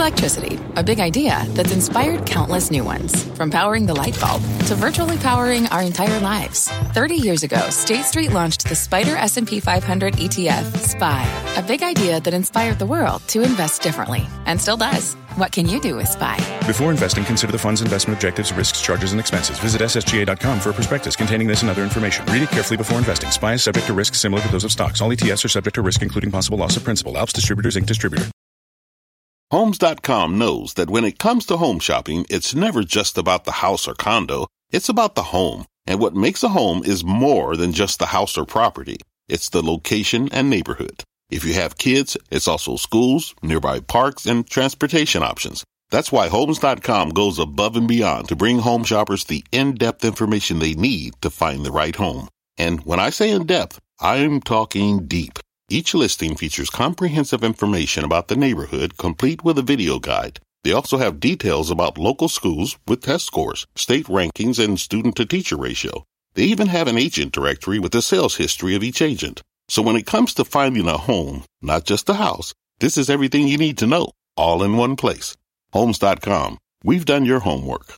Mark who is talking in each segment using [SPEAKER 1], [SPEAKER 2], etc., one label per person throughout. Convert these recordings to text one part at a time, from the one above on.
[SPEAKER 1] Electricity, a big idea that's inspired countless new ones. From powering the light bulb to virtually powering our entire lives. 30 years ago, State Street launched the SPDR S&P 500 ETF, SPY. A big idea that inspired the world to invest differently. And still does. What can you do with SPY?
[SPEAKER 2] Before investing, consider the fund's investment objectives, risks, charges, and expenses. Visit ssga.com for a prospectus containing this and other information. Read it carefully before investing. SPY is subject to risks similar to those of stocks. All ETFs are subject to risk, including possible loss of principal. Alps Distributors, Inc. Distributor.
[SPEAKER 3] Homes.com knows that when it comes to home shopping, it's never just about the house or condo. It's about the home. And what makes a home is more than just the house or property. It's the location and neighborhood. If you have kids, it's also schools, nearby parks, and transportation options. That's why Homes.com goes above and beyond to bring home shoppers the in-depth information they need to find the right home. And when I say in-depth, I'm talking deep. Each listing features comprehensive information about the neighborhood, complete with a video guide. They also have details about local schools with test scores, state rankings, and student-to-teacher ratio. They even have an agent directory with the sales history of each agent. So when it comes to finding a home, not just a house, this is everything you need to know, all in one place. Homes.com. We've done your homework.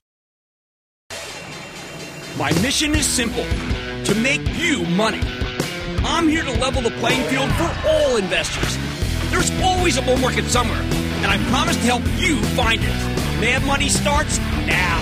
[SPEAKER 4] My mission is simple, to make you money. I'm here to level the playing field for all investors. There's always a bull market somewhere, and I promise to help you find it. Mad Money starts now.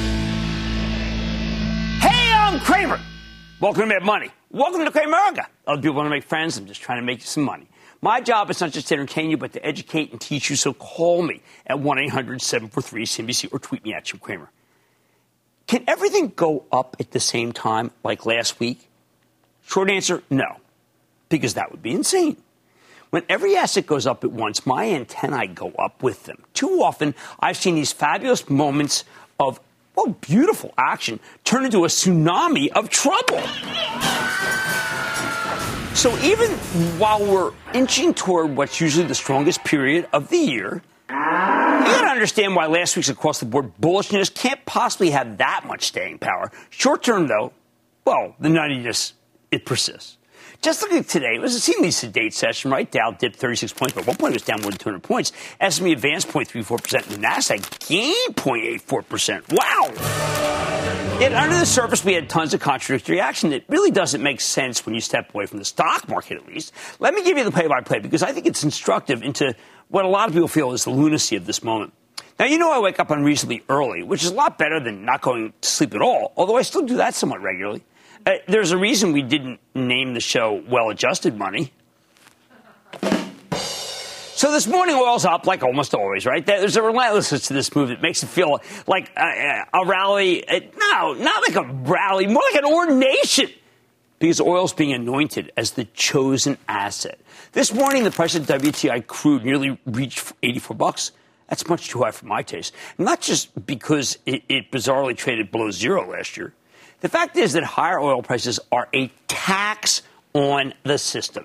[SPEAKER 4] Hey, I'm Kramer. Welcome to Mad Money. Welcome to Cramerica. Other people want to make friends. I'm just trying to make you some money. My job is not just to entertain you, but to educate and teach you. So call me at 1-800-743-CNBC or tweet me at Jim Cramer. Can everything go up at the same time like last week? Short answer, no, because that would be insane. When every asset goes up at once, my antennae go up with them. Too often, I've seen these fabulous moments of, well, beautiful action turn into a tsunami of trouble. So even while we're inching toward what's usually the strongest period of the year, you got to understand why last week's across-the-board bullishness can't possibly have that much staying power. Short-term, though, well, the nuttiness, it persists. Just look at today. It was a seemingly sedate session, right? Dow dipped 36 points, but at one point it was down more than 200 points. S&P advanced 0.34%, and the Nasdaq gained 0.84%. Wow! Yet under the surface, we had tons of contradictory action that really doesn't make sense when you step away from the stock market, at least. Let me give you the play-by-play, because I think it's instructive into what a lot of people feel is the lunacy of this moment. Now, you know I wake up unreasonably early, which is a lot better than not going to sleep at all, although I still do that somewhat regularly. There's a reason we didn't name the show Well-Adjusted Money. So this morning, oil's up, like almost always, right? There's a relentlessness to this move that makes it feel like a rally. No, not like a rally, more like an ordination, because oil's being anointed as the chosen asset. This morning, the price of WTI crude nearly reached $84. That's much too high for my taste. Not just because it bizarrely traded below zero last year. The fact is that higher oil prices are a tax on the system.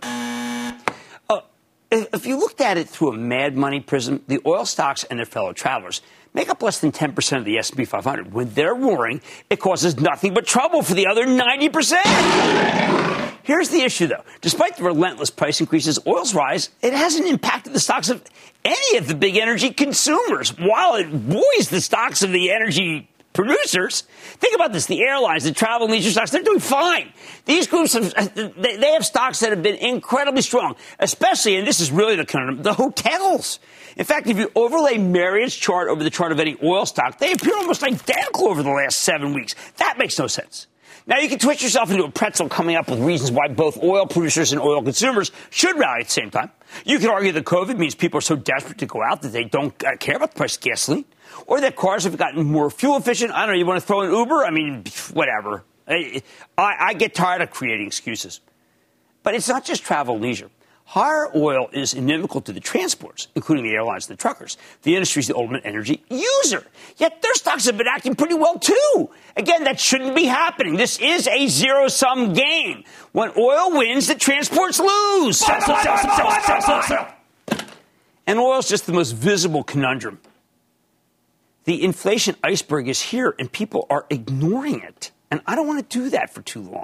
[SPEAKER 4] If you looked at it through a Mad Money prism, the oil stocks and their fellow travelers make up less than 10% of the S&P 500. When they're roaring, it causes nothing but trouble for the other 90%. Here's the issue, though. Despite the relentless price increases, oil's rise, it hasn't impacted the stocks of any of the big energy consumers, while it buoys the stocks of the energy producers. Think about this. The airlines, the travel and leisure stocks, they're doing fine. These groups, they have stocks that have been incredibly strong, especially, and this is really the conundrum, the hotels. In fact, if you overlay Marriott's chart over the chart of any oil stock, they appear almost identical over the last 7 weeks. That makes no sense. Now, you can twist yourself into a pretzel coming up with reasons why both oil producers and oil consumers should rally at the same time. You can argue that COVID means people are so desperate to go out that they don't care about the price of gasoline, or that cars have gotten more fuel efficient. I don't know, you want to throw in Uber? I mean, whatever. I get tired of creating excuses. But it's not just travel and leisure. Higher oil is inimical to the transports, including the airlines and the truckers. The industry is the ultimate energy user. Yet their stocks have been acting pretty well, too. Again, that shouldn't be happening. This is a zero-sum game. When oil wins, the transports lose. Sell. And oil's just the most visible conundrum. The inflation iceberg is here, and people are ignoring it. And I don't want to do that for too long.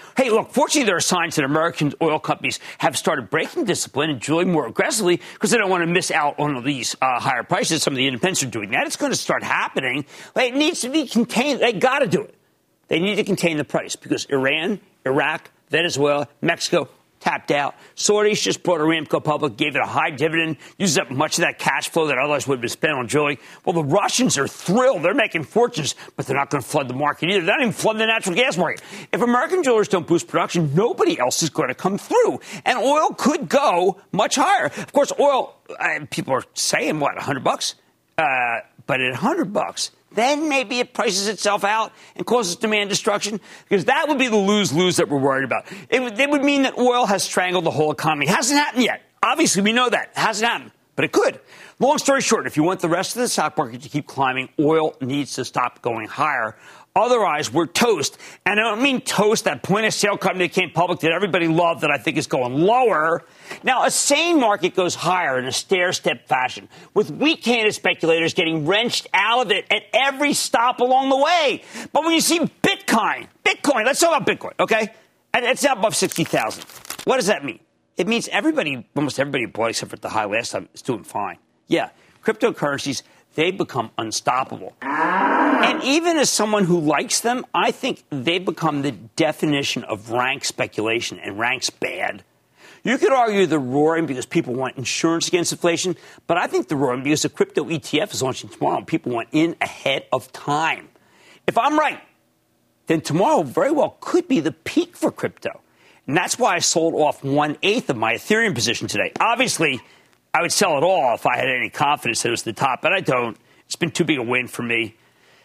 [SPEAKER 4] Hey, look, fortunately, there are signs that American oil companies have started breaking discipline and drilling more aggressively because they don't want to miss out on these higher prices. Some of the independents are doing that. It's going to start happening. It needs to be contained. They got to do it. They need to contain the price because Iran, Iraq, Venezuela, Mexico tapped out. Saudis just brought Aramco public, gave it a high dividend, uses up much of that cash flow that otherwise would have been spent on drilling. Well, the Russians are thrilled. They're making fortunes, but they're not going to flood the market either. They're not even flooding the natural gas market. If American drillers don't boost production, nobody else is going to come through. And oil could go much higher. Of course, oil, people are saying, what, $100? But at $100, then maybe it prices itself out and causes demand destruction, because that would be the lose-lose that we're worried about. It would mean that oil has strangled the whole economy. It hasn't happened yet. Obviously, we know that. It hasn't happened, but it could. Long story short, if you want the rest of the stock market to keep climbing, oil needs to stop going higher. Otherwise, we're toast. And I don't mean toast, that point-of-sale company that came public that everybody loved that I think is going lower. Now, a sane market goes higher in a stair-step fashion, with weak-handed speculators getting wrenched out of it at every stop along the way. But when you see Bitcoin, let's talk about Bitcoin, okay? And it's now above 60,000. What does that mean? It means almost everybody bought except for the high last time is doing fine. Yeah, cryptocurrencies, they've become unstoppable. And even as someone who likes them, I think they've become the definition of rank speculation, and rank's bad. You could argue they're roaring because people want insurance against inflation, but I think they're roaring because the crypto ETF is launching tomorrow and people want in ahead of time. If I'm right, then tomorrow very well could be the peak for crypto. And that's why I sold off 1/8 of my Ethereum position today. Obviously, I would sell it all if I had any confidence that it was the top, but I don't. It's been too big a win for me.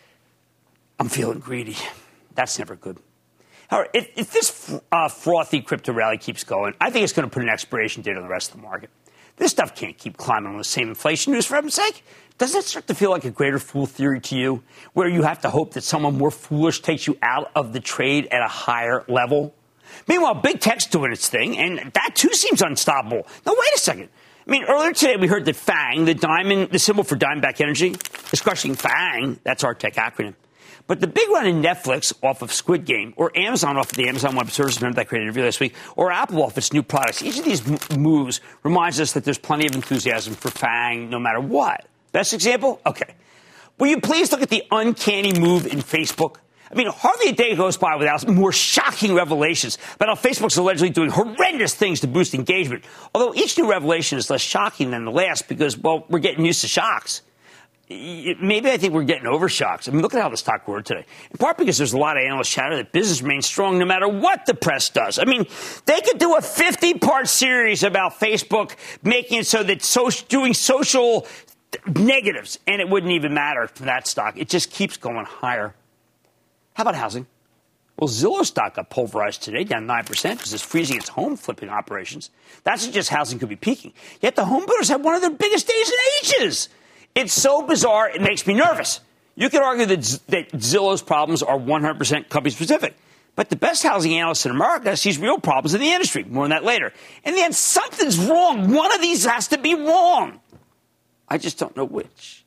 [SPEAKER 4] I'm feeling greedy. That's never good. However, if this frothy crypto rally keeps going, I think it's going to put an expiration date on the rest of the market. This stuff can't keep climbing on the same inflation news for heaven's sake. Doesn't it start to feel like a greater fool theory to you, where you have to hope that someone more foolish takes you out of the trade at a higher level? Meanwhile, big tech's doing its thing, and that too seems unstoppable. Now, wait a second. I mean, earlier today we heard that FANG, the symbol for Diamondback Energy, is crushing FANG. That's our tech acronym. But the big run in Netflix off of Squid Game, or Amazon off of the Amazon Web Services, remember that great interview last week, or Apple off its new products, each of these moves reminds us that there's plenty of enthusiasm for FANG no matter what. Best example? Okay. Will you please look at the uncanny move in Facebook? I mean, hardly a day goes by without more shocking revelations about how Facebook's allegedly doing horrendous things to boost engagement. Although each new revelation is less shocking than the last because, well, we're getting used to shocks. Maybe I think we're getting over shocks. I mean, look at how the stock roared today. In part because there's a lot of analysts chatter that business remains strong no matter what the press does. I mean, they could do a 50-part series about Facebook making it so that doing social negatives, and it wouldn't even matter for that stock. It just keeps going higher. How about housing? Well, Zillow stock got pulverized today, down 9%, because it's freezing its home flipping operations. That suggests housing could be peaking. Yet the home builders had one of their biggest days in ages. It's so bizarre, it makes me nervous. You could argue that Zillow's problems are 100% company-specific. But the best housing analyst in America sees real problems in the industry. More on that later. In the end, something's wrong. One of these has to be wrong. I just don't know which.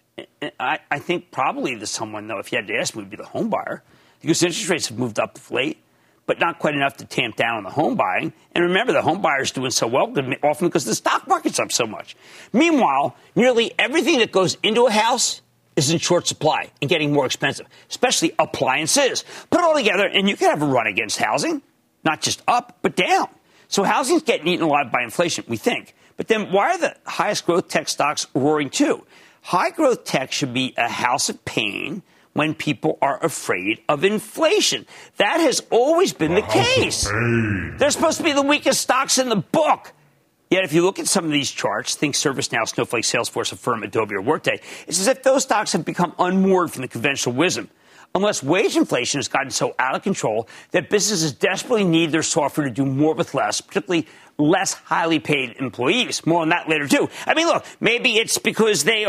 [SPEAKER 4] I think probably the someone, though, if you had to ask me, would be the home buyer. Because interest rates have moved up of late, but not quite enough to tamp down on the home buying. And remember, the home buyer's doing so well, often because the stock market's up so much. Meanwhile, nearly everything that goes into a house is in short supply and getting more expensive, especially appliances. Put it all together, and you can have a run against housing, not just up, but down. So housing's getting eaten alive by inflation, we think. But then why are the highest growth tech stocks roaring too? High growth tech should be a house of pain when people are afraid of inflation. That has always been the case. They're supposed to be the weakest stocks in the book. Yet if you look at some of these charts, think ServiceNow, Snowflake, Salesforce, Affirm, Adobe, or Workday, it's as if those stocks have become unmoored from the conventional wisdom. Unless wage inflation has gotten so out of control that businesses desperately need their software to do more with less, particularly less highly paid employees. More on that later, too. I mean, look, maybe it's because they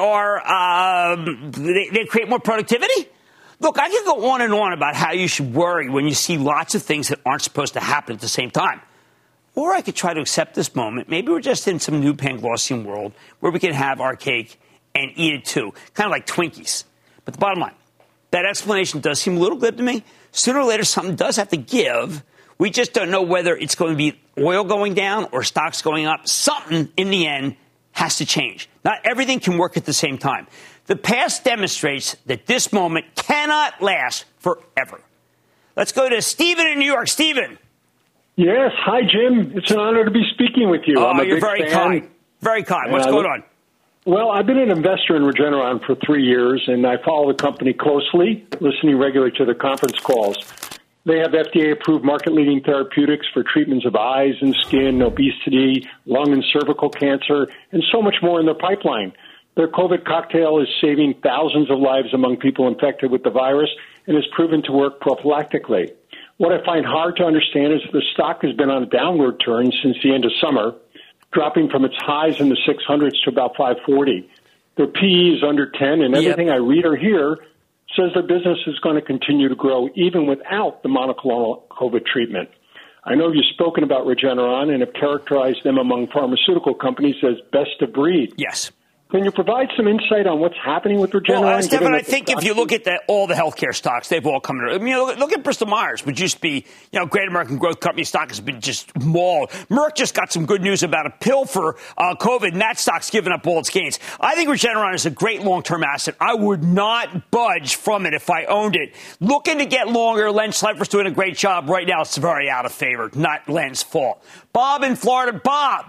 [SPEAKER 4] create more productivity. Look, I could go on and on about how you should worry when you see lots of things that aren't supposed to happen at the same time. Or I could try to accept this moment. Maybe we're just in some new Panglossian world where we can have our cake and eat it, too. Kind of like Twinkies. But the bottom line, that explanation does seem a little glib to me. Sooner or later, something does have to give. We just don't know whether it's going to be oil going down or stocks going up. Something in the end has to change. Not everything can work at the same time. The past demonstrates that this moment cannot last forever. Let's go to Stephen in New York. Stephen.
[SPEAKER 5] Yes. Hi, Jim. It's an honor to be speaking with you.
[SPEAKER 4] Oh, you're very kind. Very kind. What's going on?
[SPEAKER 5] Well, I've been an investor in Regeneron for 3 years, and I follow the company closely, listening regularly to their conference calls. They have FDA-approved market-leading therapeutics for treatments of eyes and skin, obesity, lung and cervical cancer, and so much more in their pipeline. Their COVID cocktail is saving thousands of lives among people infected with the virus and has proven to work prophylactically. What I find hard to understand is the stock has been on a downward turn since the end of summer, dropping from its highs in the 600s to about 540. Their PE is under 10, and everything I read or hear says their business is going to continue to grow even without the monoclonal COVID treatment. I know you've spoken about Regeneron and have characterized them among pharmaceutical companies as best of breed.
[SPEAKER 4] Yes.
[SPEAKER 5] Can you provide some insight on what's happening with Regeneron?
[SPEAKER 4] Well, Stephen, I think if you look at all the healthcare stocks, they've all come in. I mean, look at Bristol Myers, which used to be, Great American Growth Company stock has been just mauled. Merck just got some good news about a pill for COVID, and that stock's given up all its gains. I think Regeneron is a great long-term asset. I would not budge from it if I owned it. Looking to get longer, Len Schleifer's doing a great job. Right now, it's very out of favor, not Len's fault. Bob in Florida. Bob.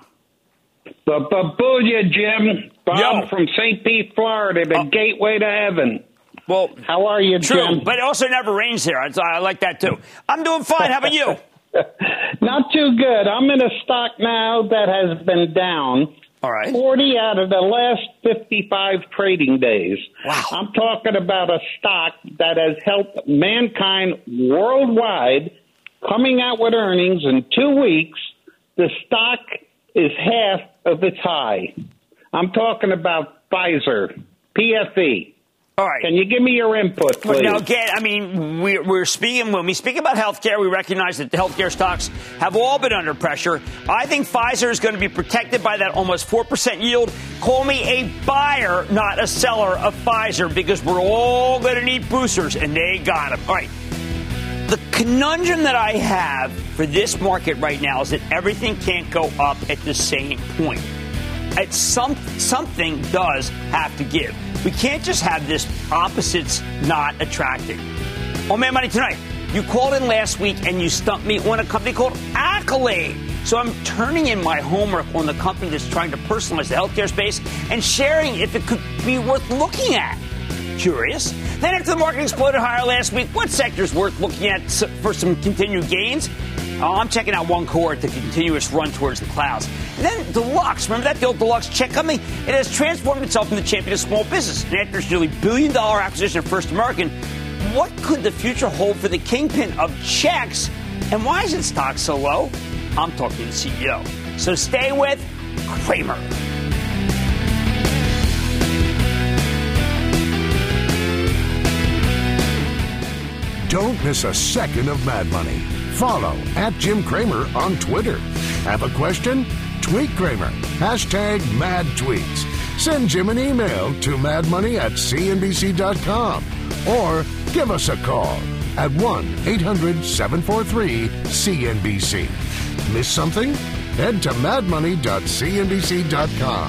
[SPEAKER 6] Booyah, Jim. Bob from St. Pete, Florida, the gateway to heaven.
[SPEAKER 4] Well,
[SPEAKER 6] how are you,
[SPEAKER 4] true,
[SPEAKER 6] Jim?
[SPEAKER 4] But it also never rains here. I like that, too. I'm doing fine. How about you?
[SPEAKER 6] Not too good. I'm in a stock now that has been down 40 out of the last 55 trading days.
[SPEAKER 4] Wow.
[SPEAKER 6] I'm talking about a stock that has helped mankind worldwide coming out with earnings in 2 weeks. The stock is half of its high. I'm talking about Pfizer, PFE.
[SPEAKER 4] All right.
[SPEAKER 6] Can you give me your input, please?
[SPEAKER 4] Now, again, I mean, we're speaking, when we speak about healthcare, we recognize that the healthcare stocks have all been under pressure. I think Pfizer is going to be protected by that almost 4% yield. Call me a buyer, not a seller of Pfizer, because we're all going to need boosters, and they got them. All right. The conundrum that I have for this market right now is that everything can't go up at the same point. Something does have to give. We can't just have this opposites not attracting. On Mad Money Tonight, you called in last week and you stumped me on a company called Accolade. So I'm turning in my homework on the company that's trying to personalize the healthcare space and sharing if it could be worth looking at. Curious. Then after the market exploded higher last week, what sector's worth looking at for some continued gains? I'm checking out one cohort, the continuous run towards the clouds. And then Deluxe. Remember that? The old Deluxe check company? It has transformed itself into the champion of small business. And after its nearly $1 billion acquisition of First American, what could the future hold for the kingpin of checks? And why is its stock so low? I'm talking to the CEO. So stay with Cramer.
[SPEAKER 7] Don't miss a second of Mad Money. Follow @Jim Cramer on Twitter. Have a question? Tweet Cramer. #MadTweets. Send Jim an email to madmoney@cnbc.com or give us a call at 1-800-743-CNBC. Miss something? Head to madmoney.cnbc.com.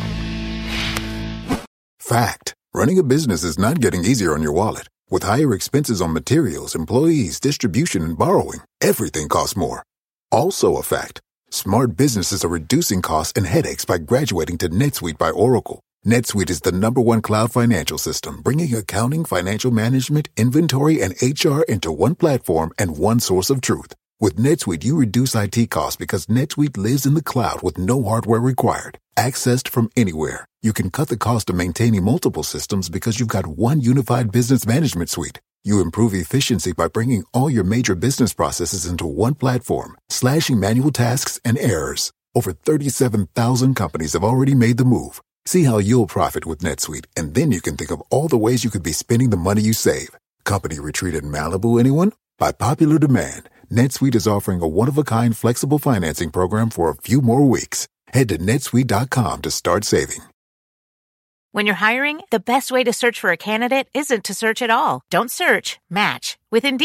[SPEAKER 8] Fact. Running a business is not getting easier on your wallet. With higher expenses on materials, employees, distribution, and borrowing, everything costs more. Also a fact. Smart businesses are reducing costs and headaches by graduating to NetSuite by Oracle. NetSuite is the #1 cloud financial system, bringing accounting, financial management, inventory, and HR into one platform and one source of truth. With NetSuite, you reduce IT costs because NetSuite lives in the cloud with no hardware required. Accessed from anywhere. You can cut the cost of maintaining multiple systems because you've got one unified business management suite. You improve efficiency by bringing all your major business processes into one platform, slashing manual tasks and errors. Over 37,000 companies have already made the move. See how you'll profit with NetSuite, and then you can think of all the ways you could be spending the money you save. Company retreat in Malibu, anyone? By popular demand, NetSuite is offering a one-of-a-kind flexible financing program for a few more weeks. Head to netsuite.com to start saving.
[SPEAKER 9] When you're hiring, the best way to search for a candidate isn't to search at all. Don't search, match with Indeed.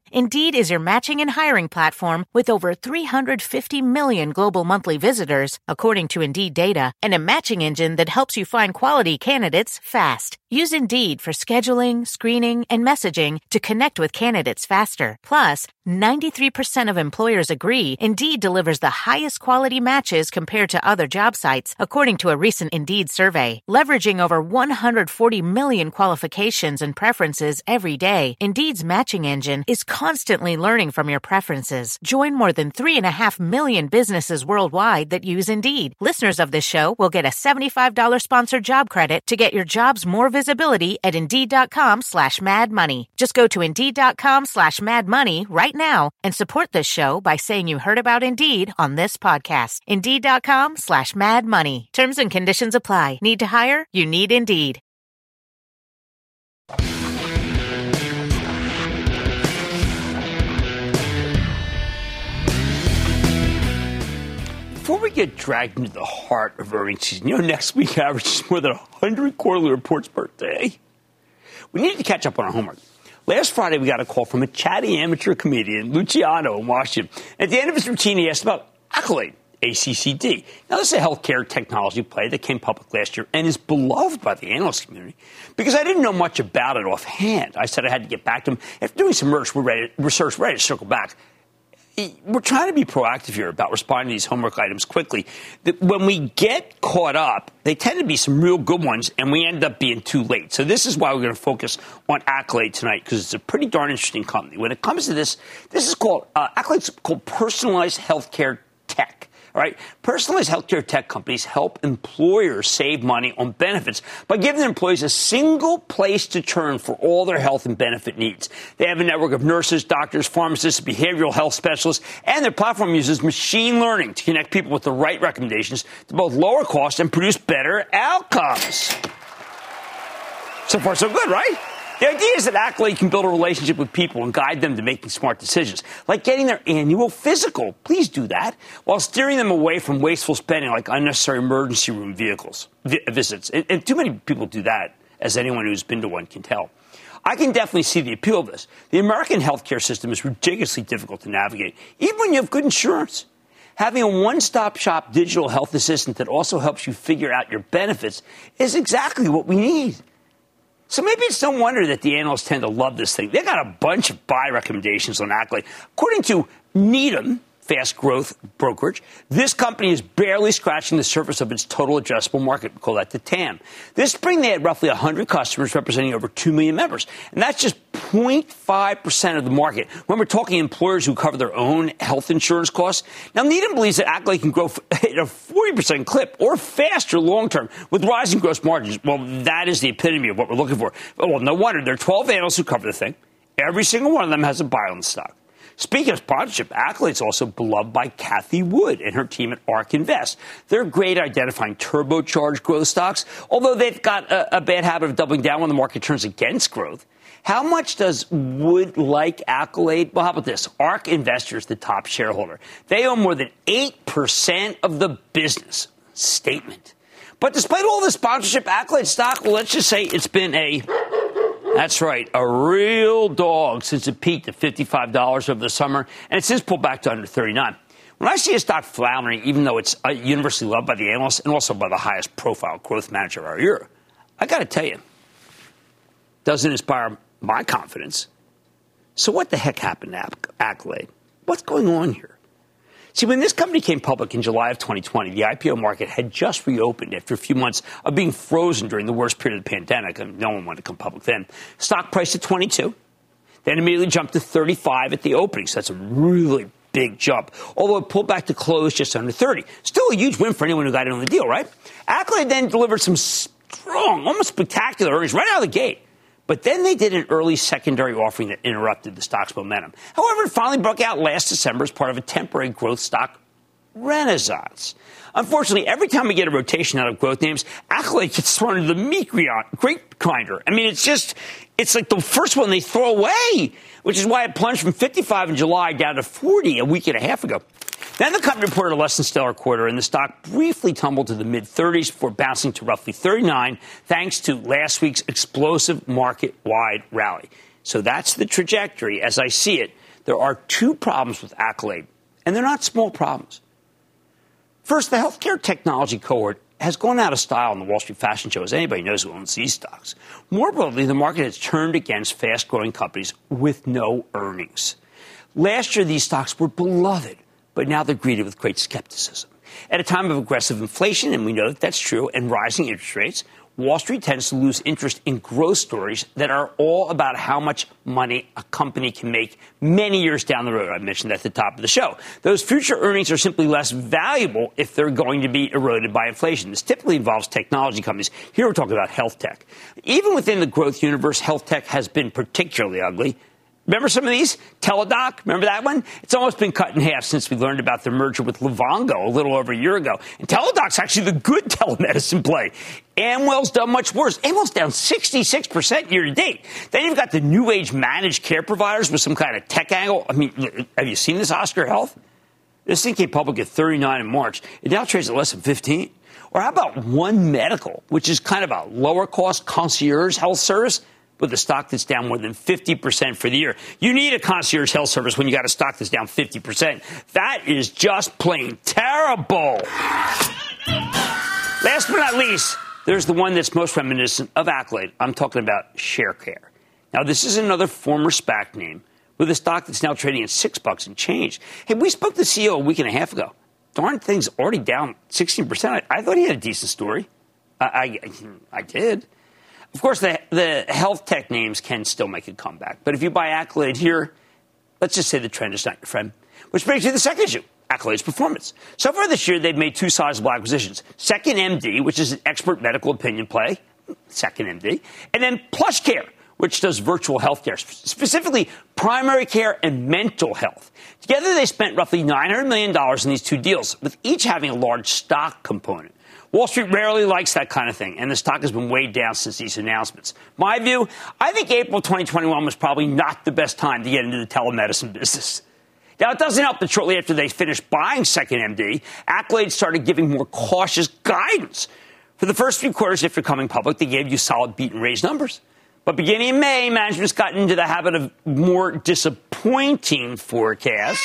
[SPEAKER 9] Indeed is your matching and hiring platform with over 350 million global monthly visitors, according to Indeed data, and a matching engine that helps you find quality candidates fast. Use Indeed for scheduling, screening, and messaging to connect with candidates faster. Plus, 93% of employers agree Indeed delivers the highest quality matches compared to other job sites, according to a recent Indeed survey. Leveraging over 140 million qualifications and preferences every day, Indeed's matching engine is constantly learning from your preferences. Join more than 3.5 million businesses worldwide that use Indeed. Listeners of this show will get a $75 sponsored job credit to get your jobs more visibility at Indeed.com/MadMoney. Just go to Indeed.com/MadMoney right now and support this show by saying you heard about Indeed on this podcast. Indeed.com/MadMoney. Terms and conditions apply. Need to hire? You need Indeed.
[SPEAKER 4] Before we get dragged into the heart of earnings season, next week averages more than 100 quarterly reports per day. We need to catch up on our homework. Last Friday, we got a call from a chatty amateur comedian, Luciano, in Washington. At the end of his routine, he asked about Accolade, ACCD. Now, this is a healthcare technology play that came public last year and is beloved by the analyst community. Because I didn't know much about it offhand, I said I had to get back to him. After doing some ready to circle back. We're trying to be proactive here about responding to these homework items quickly. When we get caught up, they tend to be some real good ones, and we end up being too late. So this is why we're going to focus on Accolade tonight, because it's a pretty darn interesting company. When it comes to this is called Accolade's called personalized healthcare tech. All right. Personalized healthcare tech companies help employers save money on benefits by giving their employees a single place to turn for all their health and benefit needs. They have a network of nurses, doctors, pharmacists, behavioral health specialists, and their platform uses machine learning to connect people with the right recommendations to both lower costs and produce better outcomes. So far, so good, right? The idea is that Accolade can build a relationship with people and guide them to making smart decisions, like getting their annual physical. Please do that, while steering them away from wasteful spending like unnecessary emergency room visits. And too many people do that, as anyone who's been to one can tell. I can definitely see the appeal of this. The American healthcare system is ridiculously difficult to navigate, even when you have good insurance. Having a one-stop shop digital health assistant that also helps you figure out your benefits is exactly what we need. So maybe it's no wonder that the analysts tend to love this thing. They got a bunch of buy recommendations on Accolade. According to Needham, fast growth brokerage, this company is barely scratching the surface of its total addressable market. We call that the TAM. This spring, they had roughly 100 customers representing over 2 million members. And that's just 0.5% of the market when we're talking employers who cover their own health insurance costs. Now, Needham believes that Accolade can grow at a 40% clip or faster long term with rising gross margins. Well, that is the epitome of what we're looking for. Well, no wonder. There are 12 analysts who cover the thing. Every single one of them has a buy on the stock. Speaking of sponsorship, Accolade's also beloved by Kathy Wood and her team at ARK Invest. They're great at identifying turbocharged growth stocks, although they've got a bad habit of doubling down when the market turns against growth. How much does Wood like Accolade? Well, how about this? ARK Investor is the top shareholder. They own more than 8% of the business. Statement. But despite all the sponsorship, Accolade stock, well, let's just say it's been that's right, a real dog since it peaked at $55 over the summer, and it's since pulled back to under $39. When I see a stock floundering, even though it's universally loved by the analysts and also by the highest profile growth manager of our year, I got to tell you, doesn't inspire my confidence. So what the heck happened to Accolade? What's going on here? See, when this company came public in July of 2020, the IPO market had just reopened after a few months of being frozen during the worst period of the pandemic, and no one wanted to come public then. Stock priced at 22, then immediately jumped to 35 at the opening, so that's a really big jump, although it pulled back to close just under 30. Still a huge win for anyone who got in on the deal, right? Accolade then delivered some strong, almost spectacular earnings right out of the gate. But then they did an early secondary offering that interrupted the stock's momentum. However, it finally broke out last December as part of a temporary growth stock renaissance. Unfortunately, every time we get a rotation out of growth names, Accolade gets thrown into the meat grinder. I mean, it's like the first one they throw away, which is why it plunged from 55 in July down to 40 a week and a half ago. Then the company reported a less than stellar quarter, and the stock briefly tumbled to the mid-30s before bouncing to roughly 39, thanks to last week's explosive market-wide rally. So that's the trajectory, as I see it, there are two problems with Accolade, and they're not small problems. First, the healthcare technology cohort has gone out of style in the Wall Street fashion show, as anybody knows who owns these stocks. More broadly, the market has turned against fast-growing companies with no earnings. Last year, these stocks were beloved, but now they're greeted with great skepticism. At a time of aggressive inflation, and we know that that's true, and rising interest rates, Wall Street tends to lose interest in growth stories that are all about how much money a company can make many years down the road. I mentioned that at the top of the show. Those future earnings are simply less valuable if they're going to be eroded by inflation. This typically involves technology companies. Here we're talking about health tech. Even within the growth universe, health tech has been particularly ugly. Remember some of these? Teladoc, remember that one? It's almost been cut in half since we learned about their merger with Livongo a little over a year ago. And Teladoc's actually the good telemedicine play. Amwell's done much worse. Amwell's down 66% year to date. Then you've got the new age managed care providers with some kind of tech angle. I mean, have you seen this Oscar Health? This thing came public at 39 in March. It now trades at less than 15. Or how about One Medical, which is kind of a lower cost concierge health service, with a stock that's down more than 50% for the year. You need a concierge health service when you got a stock that's down 50%. That is just plain terrible. Last but not least, there's the one that's most reminiscent of Accolade. I'm talking about Sharecare. Now, this is another former SPAC name with a stock that's now trading at $6 and change. Hey, we spoke to the CEO a week and a half ago. Darn thing's already down 16%. I thought he had a decent story. I did. Of course, the health tech names can still make a comeback. But if you buy Accolade here, let's just say the trend is not your friend. Which brings you to the second issue, Accolade's performance. So far this year, they've made two sizable acquisitions. 2nd.MD, which is an expert medical opinion play, 2nd.MD, and then PlushCare, which does virtual health care, specifically primary care and mental health. Together, they spent roughly $900 million in these two deals, with each having a large stock component. Wall Street rarely likes that kind of thing, and the stock has been weighed down since these announcements. My view, I think April 2021 was probably not the best time to get into the telemedicine business. Now, it doesn't help that shortly after they finished buying 2nd.MD, Accolade started giving more cautious guidance. For the first 3 quarters after coming public, they gave you solid beat and raise numbers. But beginning in May, management's gotten into the habit of more disappointing forecasts.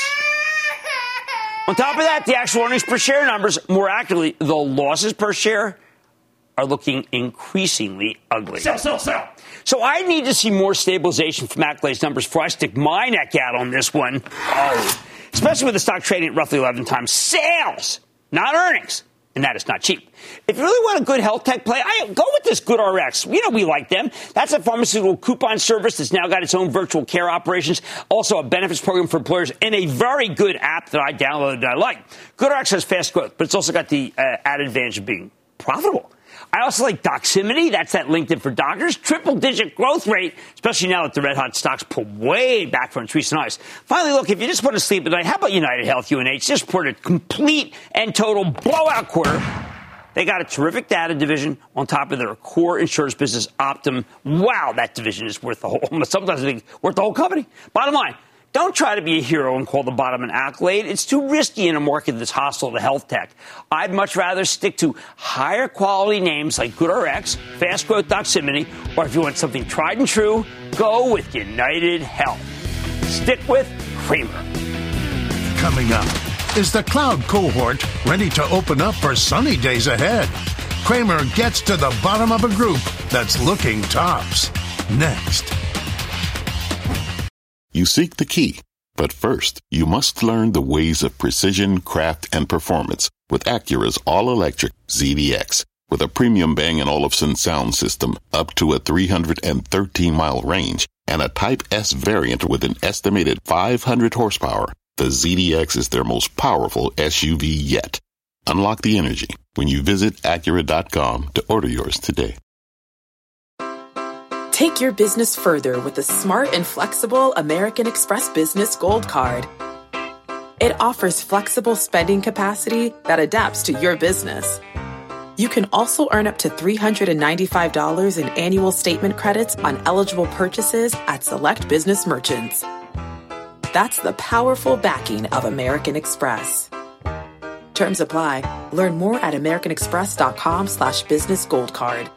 [SPEAKER 4] On top of that, the actual earnings per share numbers, more accurately, the losses per share, are looking increasingly ugly. Sell. So I need to see more stabilization from Accolade's numbers before I stick my neck out on this one. Especially with the stock trading at roughly 11 times sales, not earnings. And that is not cheap. If you really want a good health tech play, go with this GoodRx. You know we like them. That's a pharmaceutical coupon service that's now got its own virtual care operations, also a benefits program for employers, and a very good app that I downloaded that I like. GoodRx has fast growth, but it's also got the added advantage of being profitable. I also like Doximity. That's that LinkedIn for doctors. Triple-digit growth rate, especially now that the red-hot stocks pulled way back from its recent highs. Finally, look, if you just want to sleep at night, how about United Health, UNH? Just reported a complete and total blowout quarter. They got a terrific data division on top of their core insurance business, Optum. Wow, that division is worth the whole, sometimes I think worth the whole company. Bottom line, don't try to be a hero and call the bottom an Accolade. It's too risky in a market that's hostile to health tech. I'd much rather stick to higher quality names like GoodRx, Fast Growth Doximity, or if you want something tried and true, go with United Health. Stick with Cramer.
[SPEAKER 7] Coming up, is the cloud cohort ready to open up for sunny days ahead? Cramer gets to the bottom of a group that's looking tops. Next.
[SPEAKER 3] You seek the key, but first, you must learn the ways of precision, craft, and performance with Acura's all-electric ZDX. With a premium Bang & Olufsen sound system up to a 313-mile range and a Type S variant with an estimated 500 horsepower, the ZDX is their most powerful SUV yet. Unlock the energy when you visit Acura.com to order yours today.
[SPEAKER 10] Take your business further with the smart and flexible American Express Business Gold Card. It offers flexible spending capacity that adapts to your business. You can also earn up to $395 in annual statement credits on eligible purchases at select business merchants. That's the powerful backing of American Express. Terms apply. Learn more at americanexpress.com/business gold card.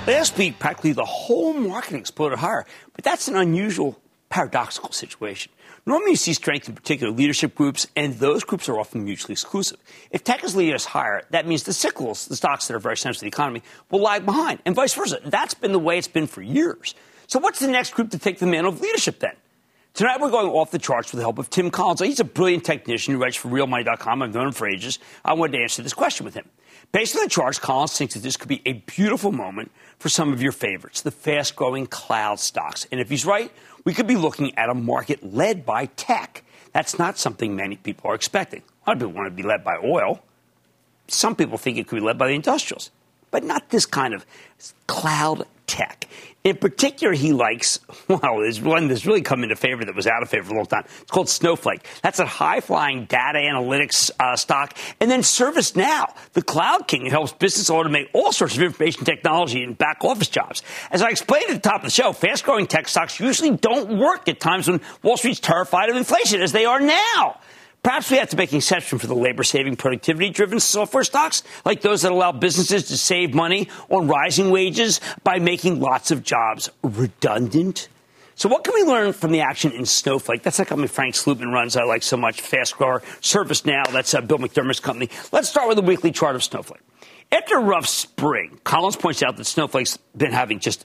[SPEAKER 4] Last week, practically the whole market exploded higher, but that's an unusual, paradoxical situation. Normally, you see strength in particular leadership groups, and those groups are often mutually exclusive. If tech is leading us higher, that means the cyclicals, the stocks that are very sensitive to the economy, will lag behind, and vice versa. That's been the way it's been for years. So what's the next group to take the mantle of leadership then? Tonight, we're going off the charts with the help of Tim Collins. He's a brilliant technician who writes for RealMoney.com. I've known him for ages. I wanted to answer this question with him. Based on the charts, Collins thinks that this could be a beautiful moment for some of your favorites, the fast-growing cloud stocks. And if he's right, we could be looking at a market led by tech. That's not something many people are expecting. A lot of people want to be led by oil. Some people think it could be led by the industrials, but not this kind of cloud tech. In particular, he likes, well, there's one that's really come into favor that was out of favor for a long time. It's called Snowflake. That's a high-flying data analytics stock. And then ServiceNow, the cloud king, helps business automate all sorts of information technology and back-office jobs. As I explained at the top of the show, fast-growing tech stocks usually don't work at times when Wall Street's terrified of inflation, as they are now. Perhaps we have to make an exception for the labor-saving, productivity-driven software stocks, like those that allow businesses to save money on rising wages by making lots of jobs redundant. So what can we learn from the action in Snowflake? That's that company Frank Slootman runs, I like so much, fast grower. ServiceNow, that's Bill McDermott's company. Let's start with the weekly chart of Snowflake. After a rough spring, Collins points out that Snowflake's been having just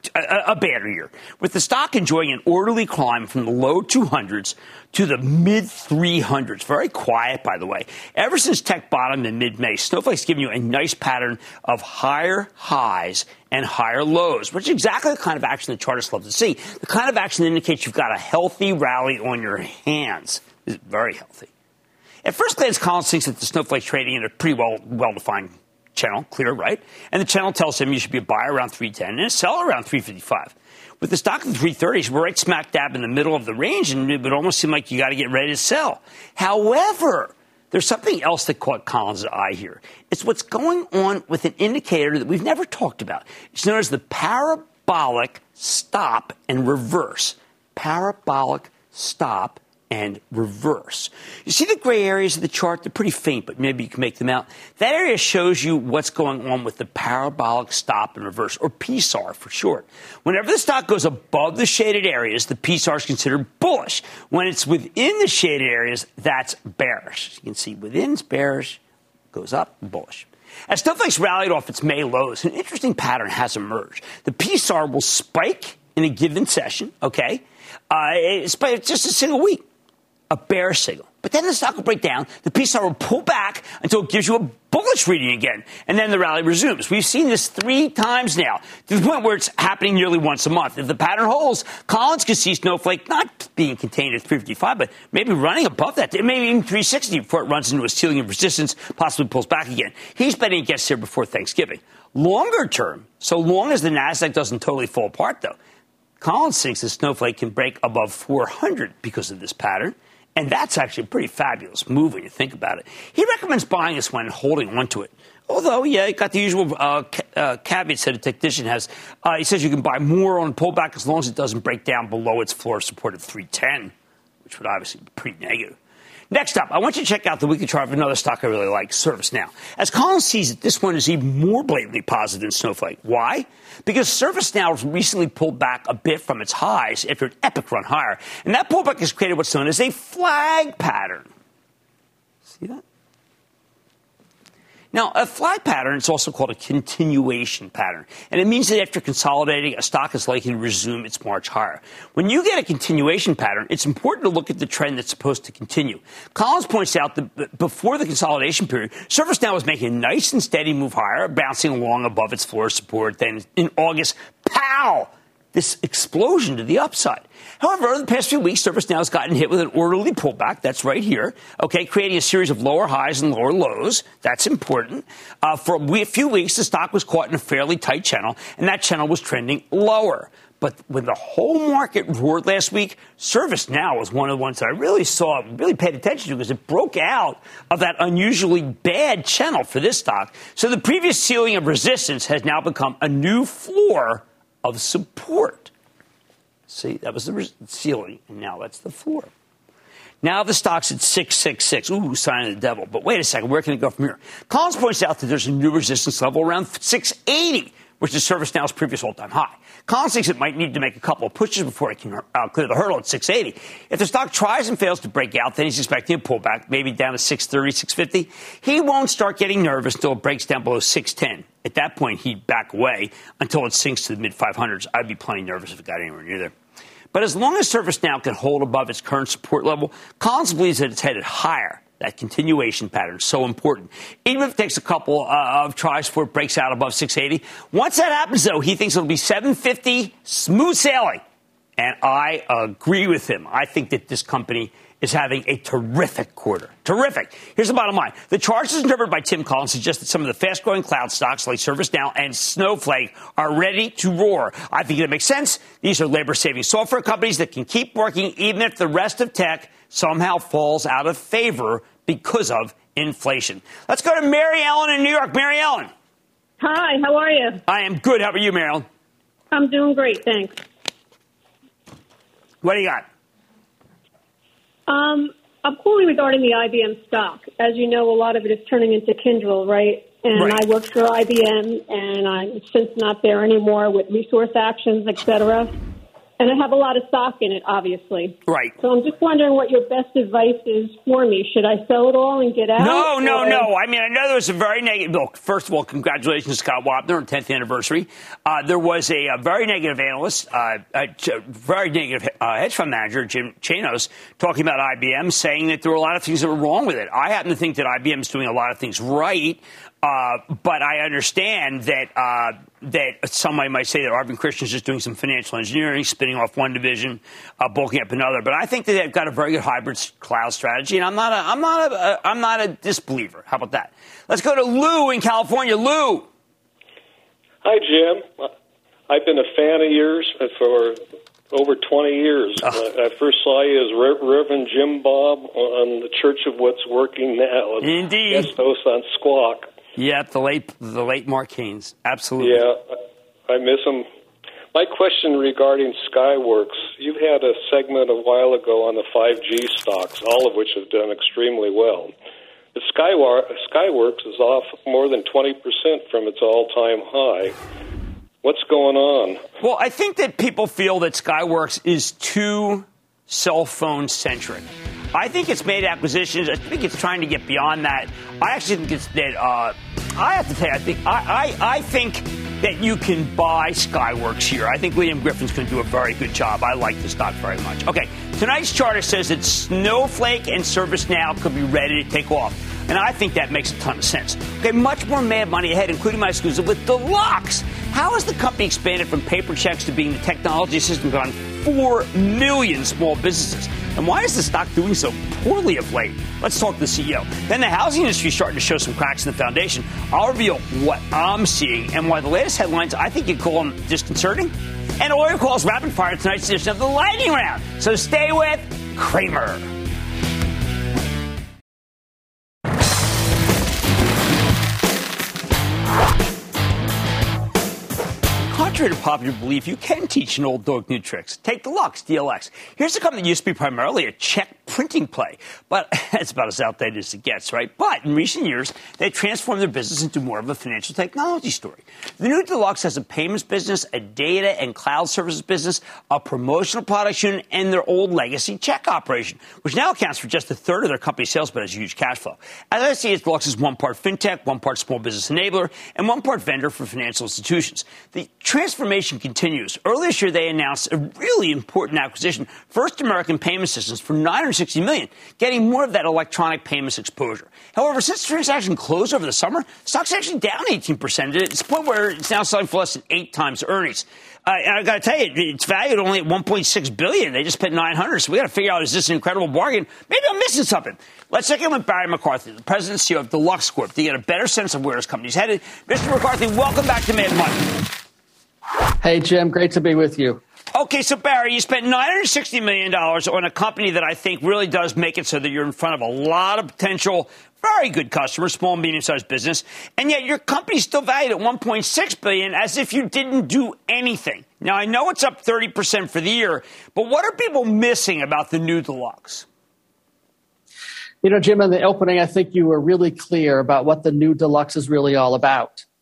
[SPEAKER 4] a bad year, with the stock enjoying an orderly climb from the low 200s to the mid 300s. Very quiet, by the way. Ever since tech bottomed in mid-May, Snowflake's given you a nice pattern of higher highs and higher lows, which is exactly the kind of action the chartists love to see. The kind of action that indicates you've got a healthy rally on your hands. It's very healthy. At first glance, Collins thinks that the Snowflake's trading in a pretty well-defined channel, clear, right? And the channel tells him you should be a buyer around 310 and a seller around 355. With the stock in the 330s, we're right smack dab in the middle of the range, and it would almost seem like you got to get ready to sell. However, there's something else that caught Collins' eye here. It's what's going on with an indicator that we've never talked about. It's known as the parabolic stop and reverse. Parabolic stop and reverse. You see the gray areas of the chart? They're pretty faint, but maybe you can make them out. That area shows you what's going on with the parabolic stop and reverse, or PSAR for short. Whenever the stock goes above the shaded areas, the PSAR is considered bullish. When it's within the shaded areas, that's bearish. You can see within it's bearish, goes up, bullish. As Snowflake's rallied off its May lows, an interesting pattern has emerged. The PSAR will spike in a given session, okay? It's just a single week. A bearish signal. But then the stock will break down, the PSAR will pull back until it gives you a bullish reading again, and then the rally resumes. We've seen this 3 times now, to the point where it's happening nearly once a month. If the pattern holds, Collins could see Snowflake not being contained at 355, but maybe running above that, maybe even 360 before it runs into a ceiling of resistance, possibly pulls back again. He's betting it gets here before Thanksgiving. Longer term, so long as the NASDAQ doesn't totally fall apart, though, Collins thinks that Snowflake can break above 400 because of this pattern. And that's actually a pretty fabulous move when you think about it. He recommends buying this one and holding onto it. Although, yeah, it got the usual caveats that a technician has. He says you can buy more on pullback as long as it doesn't break down below its floor of support of 310, which would obviously be pretty negative. Next up, I want you to check out the weekly chart of another stock I really like, ServiceNow. As Collins sees it, this one is even more blatantly positive than Snowflake. Why? Because ServiceNow recently pulled back a bit from its highs after an epic run higher. And that pullback has created what's known as a flag pattern. See that? Now, a flag pattern is also called a continuation pattern, and it means that after consolidating, a stock is likely to resume its march higher. When you get a continuation pattern, it's important to look at the trend that's supposed to continue. Collins points out that before the consolidation period, ServiceNow was making a nice and steady move higher, bouncing along above its floor support. Then in August, pow! This explosion to the upside. However, over the past few weeks, ServiceNow has gotten hit with an orderly pullback. That's right here. Okay, creating a series of lower highs and lower lows. That's important. For a few weeks, the stock was caught in a fairly tight channel, and that channel was trending lower. But when the whole market roared last week, ServiceNow was one of the ones that I really paid attention to because it broke out of that unusually bad channel for this stock. So the previous ceiling of resistance has now become a new floor of support. See, that was the ceiling, and now that's the floor. Now the stock's at 666. Ooh, sign of the devil. But wait a second, where can it go from here? Collins points out that there's a new resistance level around 680, which is ServiceNow's previous all-time high. Collins thinks it might need to make a couple of pushes before it can clear the hurdle at 680. If the stock tries and fails to break out, then he's expecting a pullback, maybe down to 630, 650. He won't start getting nervous until it breaks down below 610. At that point, he'd back away until it sinks to the mid-500s. I'd be plenty nervous if it got anywhere near there. But as long as ServiceNow can hold above its current support level, Collins believes that it's headed higher. That continuation pattern is so important. Even if it takes a couple of tries before it breaks out above 680. Once that happens, though, he thinks it'll be 750, smooth sailing. And I agree with him. I think that this company is having a terrific quarter. Terrific. Here's the bottom line. The charts as interpreted by Tim Collins suggest that some of the fast-growing cloud stocks like ServiceNow and Snowflake are ready to roar. I think that makes sense. These are labor-saving software companies that can keep working even if the rest of tech somehow falls out of favor because of inflation. Let's go to Mary Ellen in New York. Mary Ellen.
[SPEAKER 11] Hi, how are you?
[SPEAKER 4] I am good. How are you, Mary Ellen?
[SPEAKER 11] I'm doing great, thanks.
[SPEAKER 4] What do you got?
[SPEAKER 11] I'm calling regarding the IBM stock. As you know, a lot of it is turning into Kyndryl, right? And right. I worked for IBM, and I'm since not there anymore with resource actions, et cetera. And I have a lot of stock in it, obviously.
[SPEAKER 4] Right.
[SPEAKER 11] So I'm just wondering what your best advice is for me. Should I sell it all and get out?
[SPEAKER 4] No. I mean, I know there was a very negative. Look, first of all, congratulations, Scott Wapner, on 10th anniversary. There was a very negative analyst, very negative hedge fund manager, Jim Chanos, talking about IBM, saying that there were a lot of things that were wrong with it. I happen to think that IBM is doing a lot of things right. But I understand that somebody might say that Arvind Krishna is just doing some financial engineering, spinning off one division, bulking up another. But I think that they've got a very good hybrid cloud strategy, and I'm not a disbeliever. How about that? Let's go to Lou in California. Lou.
[SPEAKER 12] Hi, Jim. I've been a fan of yours for over 20 years. I first saw you as Reverend Jim Bob on the Church of What's Working Now.
[SPEAKER 4] Indeed.
[SPEAKER 12] Guest host on Squawk.
[SPEAKER 4] Yeah, the late Mark Haynes. Absolutely.
[SPEAKER 12] Yeah, I miss him. My question regarding Skyworks, you had a segment a while ago on the 5G stocks, all of which have done extremely well. The Skyworks is off more than 20% from its all-time high. What's going on?
[SPEAKER 4] Well, I think that people feel that Skyworks is too cell phone centric. I think it's made acquisitions. I think it's trying to get beyond that. I actually think it's that. I have to tell you, I think that you can buy Skyworks here. I think Liam Griffin's going to do a very good job. I like the stock very much. Okay, tonight's charter says that Snowflake and ServiceNow could be ready to take off. And I think that makes a ton of sense. Okay, much more mad money ahead, including my exclusive with Deluxe. How has the company expanded from paper checks to being the technology assistant on 4 million small businesses? And why is the stock doing so poorly of late? Let's talk to the CEO. Then the housing industry is starting to show some cracks in the foundation. I'll reveal what I'm seeing and why the latest headlines, I think you'd call them disconcerting. And Oil calls rapid fire tonight's edition of the Lightning Round. So stay with Cramer. Contrary to popular belief, you can teach an old dog new tricks. Take Deluxe, DLX. Here's a company that used to be primarily a check printing play, but it's about as outdated as it gets, right? But in recent years, they transformed their business into more of a financial technology story. The new Deluxe has a payments business, a data and cloud services business, a promotional products unit, and their old legacy check operation, which now accounts for just a third of their company's sales, but has huge cash flow. As I see it, Deluxe is one part fintech, one part small business enabler, and one part vendor for financial institutions. The transformation continues. Earlier this year, they announced a really important acquisition, First American Payment Systems, for $960 million, getting more of that electronic payments exposure. However, since the transaction closed over the summer, stock's actually down 18%. It's a point where it's now selling for less than 8 times earnings. And I got to tell you, it's valued only at $1.6 billion. They just spent $900. So we got to figure out, is this an incredible bargain? Maybe I'm missing something. Let's check in with Barry McCarthy, the president and CEO of Deluxe Corp, to get a better sense of where his company's headed. Mr. McCarthy, welcome back to Mad Money.
[SPEAKER 13] Hey, Jim, great to be with you.
[SPEAKER 4] Okay, so Barry, you spent $960 million on a company that I think really does make it so that you're in front of a lot of potential, very good customers, small and medium-sized business, and yet your company's still valued at $1.6 billion as if you didn't do anything. Now, I know it's up 30% for the year, but what are people missing about the new Deluxe?
[SPEAKER 13] You know, Jim, in the opening, I think you were really clear about what the new Deluxe is really all about.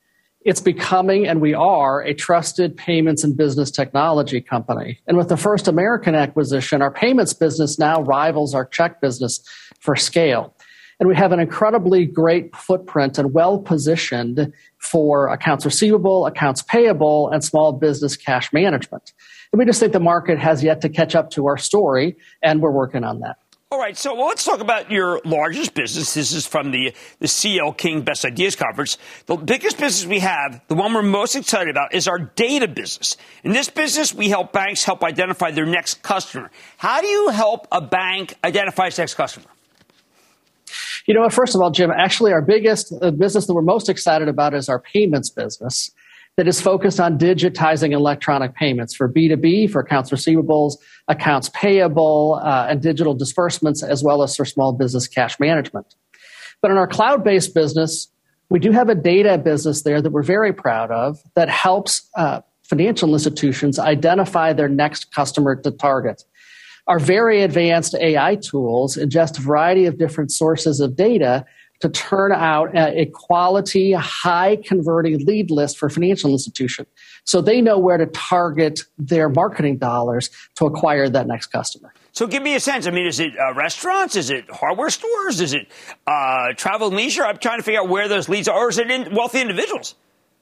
[SPEAKER 13] It's becoming, and we are, a trusted payments and business technology company. And with the First American acquisition, our payments business now rivals our check business for scale. And we have an incredibly great footprint and well-positioned for accounts receivable, accounts payable, and small business cash management. And we just think the market has yet to catch up to our story, and we're working on that.
[SPEAKER 4] All right, so let's talk about your largest business. This is from the CL King Best Ideas Conference. The biggest business we have, the one we're most excited about, is our data business. In this business, we help banks identify their next customer. How do you help a bank identify its next customer?
[SPEAKER 13] You know what, first of all, Jim, actually our biggest business that we're most excited about is our payments business that is focused on digitizing electronic payments for B2B, for accounts receivables, accounts payable, and digital disbursements, as well as for small business cash management. But in our cloud-based business, we do have a data business there that we're very proud of that helps financial institutions identify their next customer to target. Our very advanced AI tools ingest a variety of different sources of data to turn out a quality, high-converting lead list for financial institution. So they know where to target their marketing dollars to acquire that next customer.
[SPEAKER 4] So give me a sense. I mean, is it restaurants? Is it hardware stores? Is it travel and leisure? I'm trying to figure out where those leads are. Or is it wealthy individuals?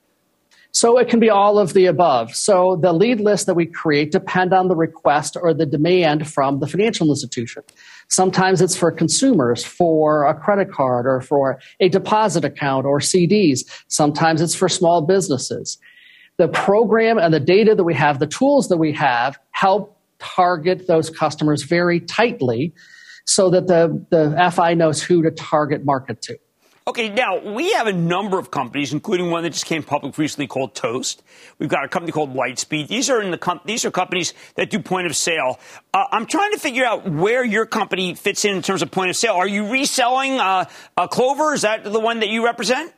[SPEAKER 13] So it can be all of the above. So the lead lists that we create depend on the request or the demand from the financial institution. Sometimes it's for consumers, for a credit card or for a deposit account or CDs. Sometimes it's for small businesses. The program and the data that we have, the tools that we have, help target those customers very tightly so that the FI knows who to target market to.
[SPEAKER 4] Okay, now, we have a number of companies, including one that just came public recently called Toast. We've got a company called Lightspeed. These are companies that do point of sale. I'm trying to figure out where your company fits in terms of point of sale. Are you reselling Clover? Is that the one that you represent?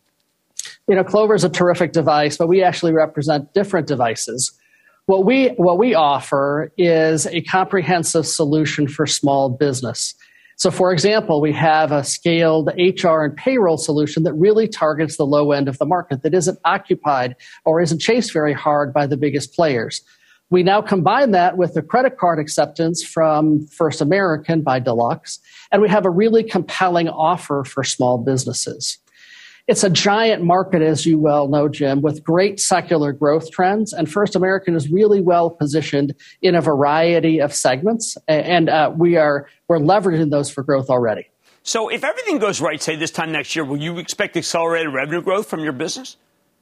[SPEAKER 13] You know, Clover is a terrific device, but we actually represent different devices. What we offer is a comprehensive solution for small business. So, for example, we have a scaled HR and payroll solution that really targets the low end of the market that isn't occupied or isn't chased very hard by the biggest players. We now combine that with the credit card acceptance from First American by Deluxe, and we have a really compelling offer for small businesses. It's a giant market, as you well know, Jim, with great secular growth trends, and First American is really well positioned in a variety of segments, and we're leveraging those for growth already.
[SPEAKER 4] So if everything goes right, say this time next year, will you expect accelerated revenue growth from your business?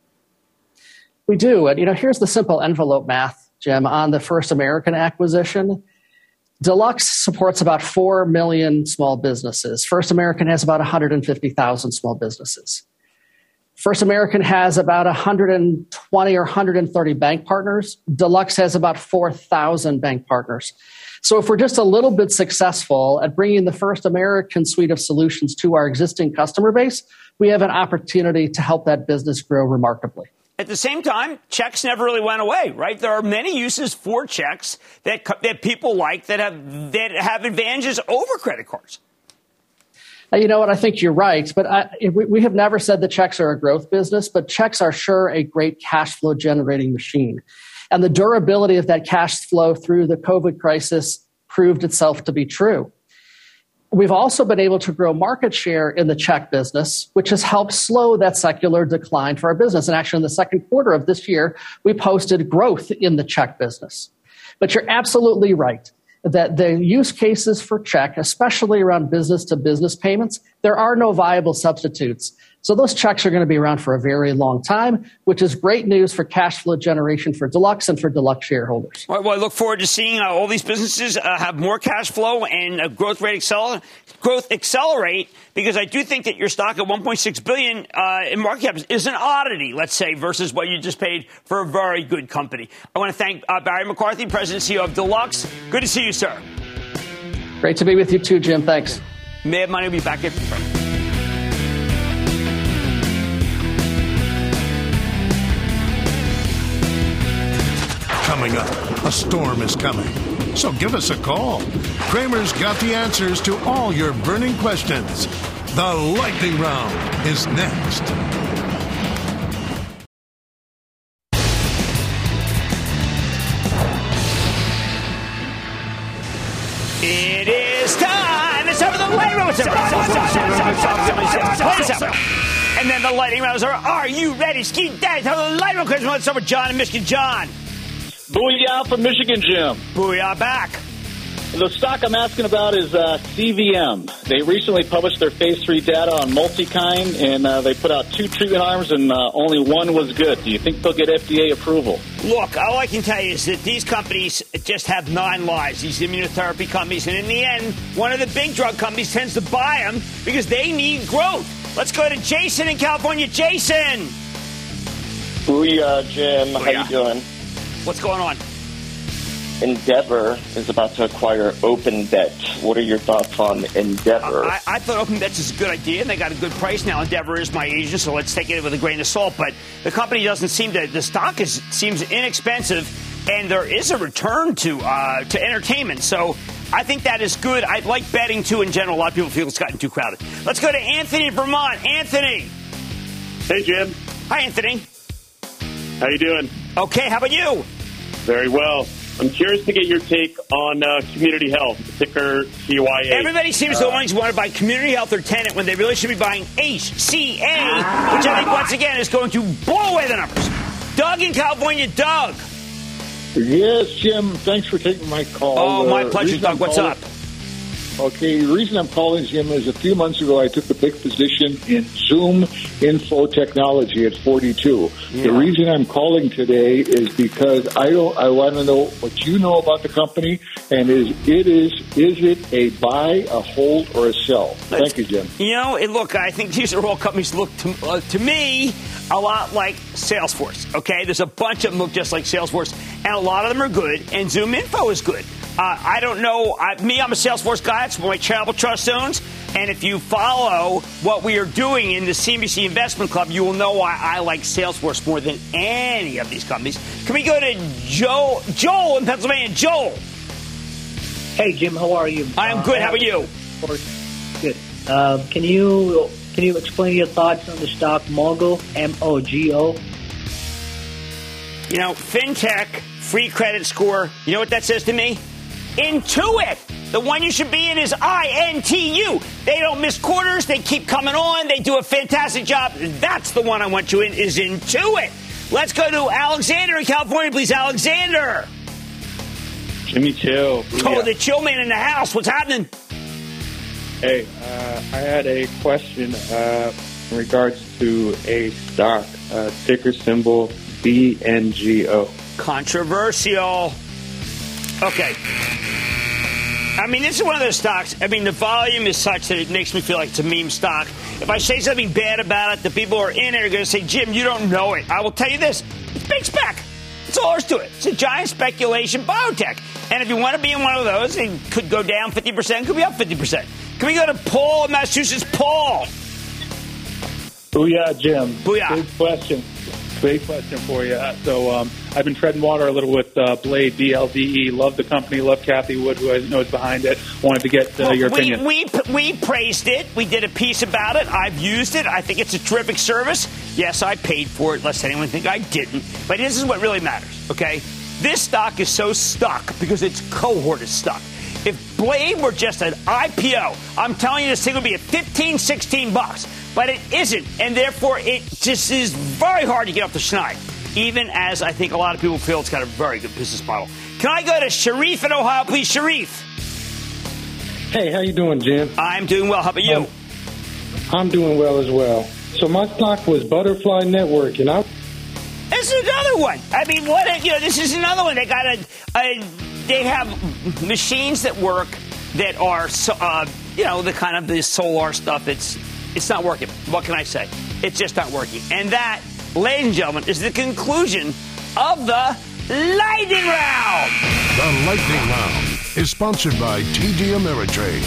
[SPEAKER 13] We do. And, here's the simple envelope math, Jim, on the First American acquisition. Deluxe supports about 4 million small businesses. First American has about 150,000 small businesses. First American has about 120 or 130 bank partners. Deluxe has about 4,000 bank partners. So if we're just a little bit successful at bringing the First American suite of solutions to our existing customer base, we have an opportunity to help that business grow remarkably.
[SPEAKER 4] At the same time, checks never really went away, right? There are many uses for checks that people like that have advantages over credit cards.
[SPEAKER 13] You know what? I think you're right. But we have never said that checks are a growth business, but checks are sure a great cash flow generating machine. And the durability of that cash flow through the COVID crisis proved itself to be true. We've also been able to grow market share in the check business, which has helped slow that secular decline for our business. And actually, in the second quarter of this year, we posted growth in the check business. But you're absolutely right that the use cases for check, especially around business-to-business payments, there are no viable substitutes. So those checks are going to be around for a very long time, which is great news for cash flow generation for Deluxe and for Deluxe shareholders.
[SPEAKER 4] Well, I look forward to seeing all these businesses have more cash flow and growth accelerate, because I do think that your stock at $1.6 billion in market cap is an oddity, let's say, versus what you just paid for a very good company. I want to thank Barry McCarthy, President and CEO of Deluxe. Good to see you, sir.
[SPEAKER 13] Great to be with you too, Jim. Thanks.
[SPEAKER 4] Mad Money will be back after the break.
[SPEAKER 7] Coming up, a storm is coming. So give us a call. Cramer's got the answers to all your burning questions. The lightning round is next.
[SPEAKER 4] And then the lightning rounds are you ready? Ski Daddy, tell the lightning round question. Let's start with John in Michigan. John.
[SPEAKER 14] Booyah from Michigan, Jim.
[SPEAKER 4] Booyah back.
[SPEAKER 14] The stock I'm asking about is CVM. They recently published their phase 3 data on Multikine, and they put out 2 treatment arms, and only one was good. Do you think they'll get FDA approval?
[SPEAKER 4] Look, all I can tell you is that these companies just have 9 lives, these immunotherapy companies, and in the end, one of the big drug companies tends to buy them because they need growth. Let's go to Jason in California. Jason!
[SPEAKER 15] Booyah, Jim.
[SPEAKER 4] Booyah.
[SPEAKER 15] How you doing?
[SPEAKER 4] What's going on?
[SPEAKER 15] Endeavor is about to acquire OpenBet. What are your thoughts on Endeavor?
[SPEAKER 4] I thought OpenBet is a good idea, and they got a good price now. Endeavor is my agent, so let's take it with a grain of salt. But the company doesn't seem to. The stock seems inexpensive, and there is a return to entertainment. So I think that is good. I like betting too in general. A lot of people feel it's gotten too crowded. Let's go to Anthony in Vermont. Anthony.
[SPEAKER 16] Hey, Jim.
[SPEAKER 4] Hi, Anthony.
[SPEAKER 16] How you doing?
[SPEAKER 4] Okay. How about you?
[SPEAKER 16] Very well. I'm curious to get your take on Community Health, ticker CYA.
[SPEAKER 4] Everybody seems to want to buy Community Health or Tenet when they really should be buying HCA, which I think, once again, is going to blow away the numbers. Doug in California. Doug.
[SPEAKER 17] Yes, Jim. Thanks for taking my call.
[SPEAKER 4] Oh, my pleasure, Doug. What's up?
[SPEAKER 17] Okay, the reason I'm calling, Jim, is a few months ago I took a big position in Zoom Info Technology at 42. Yeah. The reason I'm calling today is because I want to know what you know about the company, and is it a buy, a hold, or a sell? Thank you, Jim.
[SPEAKER 4] You know, look, I think these are all companies look to me a lot like Salesforce. Okay, there's a bunch of them look just like Salesforce, and a lot of them are good, and Zoom Info is good. I don't know. I'm a Salesforce guy. It's my Travel Trust Zones. And if you follow what we are doing in the CNBC Investment Club, you will know why I like Salesforce more than any of these companies. Can we go to Joel in Pennsylvania? Joel.
[SPEAKER 18] Hey, Jim. How are you?
[SPEAKER 4] I am good. How about you?
[SPEAKER 18] Good. Can you explain your thoughts on the stock Mogo, M-O-G-O?
[SPEAKER 4] You know, FinTech, free credit score. You know what that says to me? Intuit. The one you should be in is INTU. They don't miss quarters. They keep coming on. They do a fantastic job. That's the one I want you in, is Intuit. Let's go to Alexander in California, please. Alexander.
[SPEAKER 16] Jimmy Chill.
[SPEAKER 4] Oh, the chill man in the house. What's happening?
[SPEAKER 16] Hey, I had a question in regards to a stock, ticker symbol BNGO.
[SPEAKER 4] Controversial. Okay. I mean, this is one of those stocks. I mean, the volume is such that it makes me feel like it's a meme stock. If I say something bad about it, the people who are in it are going to say, Jim, you don't know it. I will tell you this. It's big spec. That's all there is to it. It's a giant speculation biotech. And if you want to be in one of those, it could go down 50%, could be up 50%. Can we go to Paul in Massachusetts? Paul.
[SPEAKER 19] Booyah, Jim.
[SPEAKER 4] Booyah.
[SPEAKER 19] Big question for you. So I've been treading water a little with Blade, BLDE. Love the company. Love Kathy Wood, who I know is behind it. Wanted to get your opinion.
[SPEAKER 4] We praised it. We did a piece about it. I've used it. I think it's a terrific service. Yes, I paid for it, lest anyone think I didn't. But this is what really matters, okay? This stock is so stuck because its cohort is stuck. If Blade were just an IPO, I'm telling you this thing would be at $15-16. But it isn't, and therefore it just is very hard to get off the schneid, even as I think a lot of people feel it's got a very good business model. Can I go to Sharif in Ohio, please? Sharif.
[SPEAKER 20] Hey, how you doing, Jim?
[SPEAKER 4] I'm doing well. How about you?
[SPEAKER 20] I'm doing well as well. So my stock was Butterfly Network, and
[SPEAKER 4] This is another one. I mean, this is another one. They got they have machines that work that are, the kind of the solar stuff. It's not working. What can I say? It's just not working. And that, ladies and gentlemen, is the conclusion of the Lightning Round.
[SPEAKER 7] The Lightning Round is sponsored by TD Ameritrade.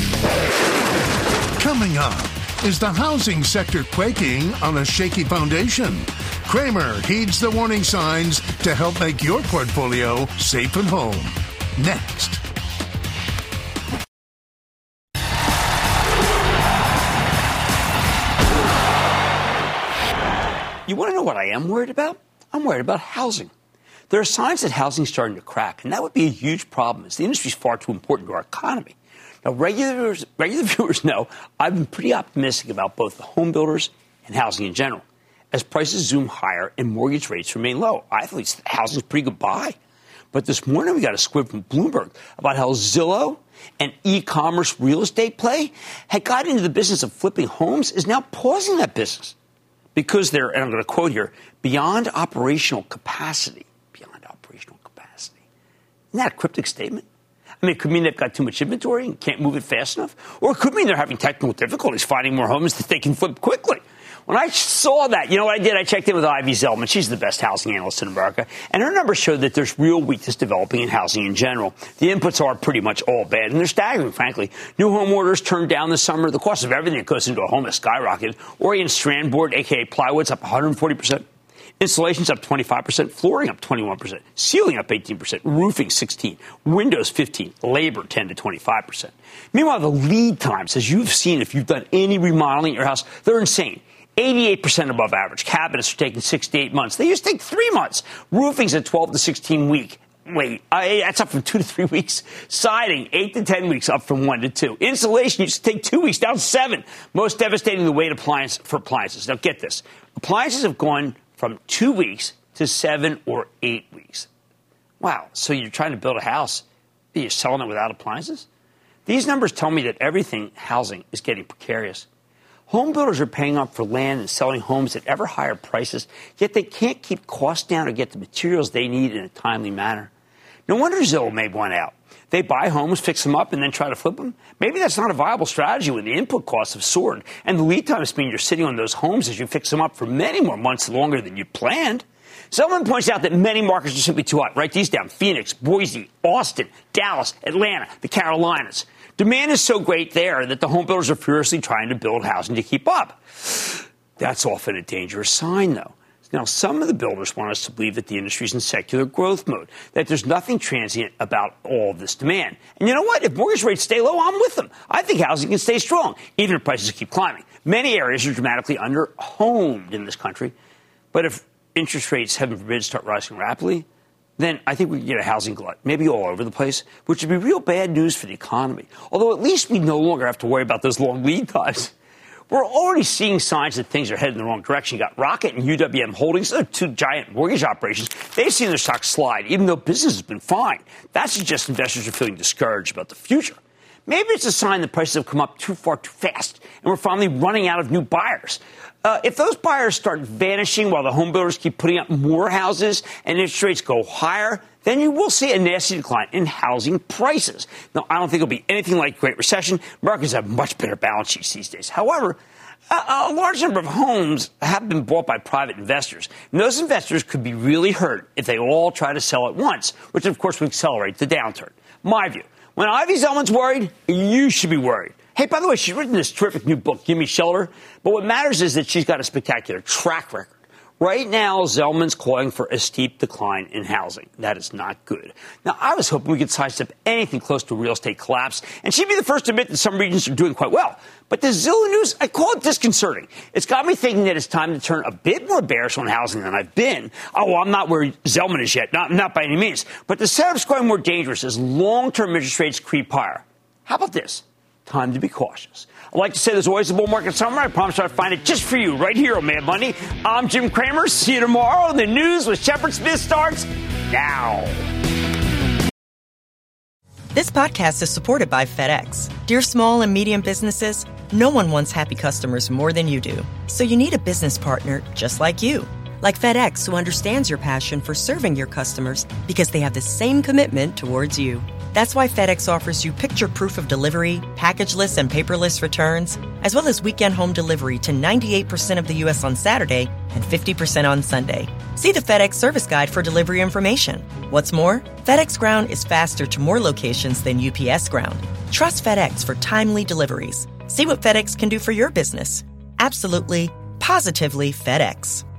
[SPEAKER 7] Coming up, is the housing sector quaking on a shaky foundation? Cramer heeds the warning signs to help make your portfolio safe and home. Next.
[SPEAKER 4] You want to know what I am worried about? I'm worried about housing. There are signs that housing is starting to crack, and that would be a huge problem as the industry is far too important to our economy. Now, regular viewers know I've been pretty optimistic about both the home builders and housing in general. As prices zoom higher and mortgage rates remain low, I think housing's a pretty good buy. But this morning we got a squib from Bloomberg about how Zillow, an e-commerce real estate play, had got into the business of flipping homes, is now pausing that business because they're, and I'm going to quote here, beyond operational capacity. Beyond operational capacity. Isn't that a cryptic statement? I mean, it could mean they've got too much inventory and can't move it fast enough. Or it could mean they're having technical difficulties finding more homes that they can flip quickly. When I saw that, you know what I did? I checked in with Ivy Zelman. She's the best housing analyst in America. And her numbers show that there's real weakness developing in housing in general. The inputs are pretty much all bad, and they're staggering, frankly. New home orders turned down this summer. The cost of everything that goes into a home has skyrocketed. Orient strand board, a.k.a. plywood's up 140%. Installation's up 25%. Flooring up 21%. Ceiling up 18%. Roofing 16%. Windows 15%. Labor 10 to 25%. Meanwhile, the lead times, as you've seen if you've done any remodeling in your house, they're insane. 88% above average. Cabinets are taking 6 to 8 months. They used to take 3 months. Roofing's at 12 to 16 weeks. Wait, that's up from 2 to 3 weeks. Siding, 8 to 10 weeks, up from 1 to 2. Insulation used to take 2 weeks, down 7. Most devastating the wait for appliances. Now get this. Appliances have gone from 2 weeks to 7 or 8 weeks. Wow, so you're trying to build a house, but you're selling it without appliances? These numbers tell me that everything housing is getting precarious. Home builders are paying up for land and selling homes at ever higher prices, yet they can't keep costs down or get the materials they need in a timely manner. No wonder Zillow made one out. They buy homes, fix them up, and then try to flip them. Maybe that's not a viable strategy when the input costs have soared, and the lead times mean you're sitting on those homes as you fix them up for many more months longer than you planned. Someone points out that many markets are simply too hot. Write these down. Phoenix, Boise, Austin, Dallas, Atlanta, the Carolinas. Demand is so great there that the home builders are furiously trying to build housing to keep up. That's often a dangerous sign, though. Now, some of the builders want us to believe that the industry is in secular growth mode, that there's nothing transient about all of this demand. And you know what? If mortgage rates stay low, I'm with them. I think housing can stay strong, even if prices keep climbing. Many areas are dramatically under-homed in this country. But if interest rates, heaven forbid, start rising rapidly, then I think we can get a housing glut, maybe all over the place, which would be real bad news for the economy. Although at least we no longer have to worry about those long lead times. We're already seeing signs that things are headed in the wrong direction. You got Rocket and UWM Holdings, they're two giant mortgage operations. They've seen their stocks slide, even though business has been fine. That suggests investors are feeling discouraged about the future. Maybe it's a sign that prices have come up too far too fast, and we're finally running out of new buyers. If those buyers start vanishing while the home builders keep putting up more houses and interest rates go higher, then you will see a nasty decline in housing prices. Now, I don't think it'll be anything like Great Recession. Americans have much better balance sheets these days. However, a large number of homes have been bought by private investors. And those investors could be really hurt if they all try to sell at once, which, of course, would accelerate the downturn. My view, when Ivy Zelman's worried, you should be worried. Hey, by the way, she's written this terrific new book, Gimme Shelter. But what matters is that she's got a spectacular track record. Right now, Zelman's calling for a steep decline in housing. That is not good. Now, I was hoping we could sidestep anything close to a real estate collapse, and she'd be the first to admit that some regions are doing quite well. But the Zillow news, I call it disconcerting. It's got me thinking that it's time to turn a bit more bearish on housing than I've been. Oh, well, I'm not where Zelman is yet, not by any means. But the setup's growing more dangerous as long-term interest rates creep higher. How about this? Time to be cautious. I like to say there's always a bull market somewhere. I promise I'll find it just for you right here on Mad Money. I'm Jim Cramer. See you tomorrow. The news with Shepard Smith starts now.
[SPEAKER 21] This podcast is supported by FedEx. Dear small and medium businesses, no one wants happy customers more than you do. So you need a business partner just like you. Like FedEx, who understands your passion for serving your customers because they have the same commitment towards you. That's why FedEx offers you picture proof of delivery, packageless and paperless returns, as well as weekend home delivery to 98% of the U.S. on Saturday and 50% on Sunday. See the FedEx service guide for delivery information. What's more, FedEx Ground is faster to more locations than UPS Ground. Trust FedEx for timely deliveries. See what FedEx can do for your business. Absolutely, positively FedEx.